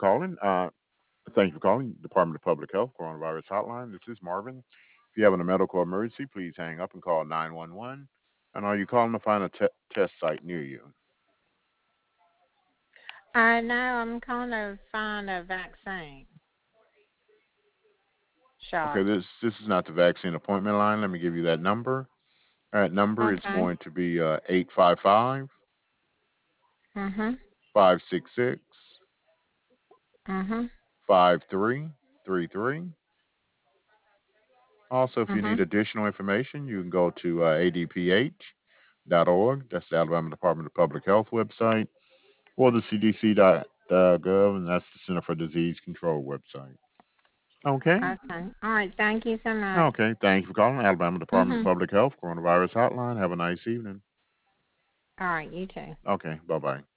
calling. Thank you for calling Department of Public Health Coronavirus Hotline. This is Marvin. If you have a medical emergency, please hang up and call 911. And are you calling to find a test site near you? No, I'm calling to find a vaccine Okay, shot. this is not the vaccine appointment line. Let me give you that number. That number is Okay. going to be 855 Mhm. 566 Mhm. 5333. Also, if you need Mhm. additional information, you can go to adph.org. That's the Alabama Department of Public Health website, or the cdc.gov, and that's the Center for Disease Control website. Okay. Okay. All right. Thank you so much. Okay. Thank you for calling Alabama Department of Mhm. Public Health Coronavirus Hotline. Have a nice evening. All right. You too. Okay. Bye bye.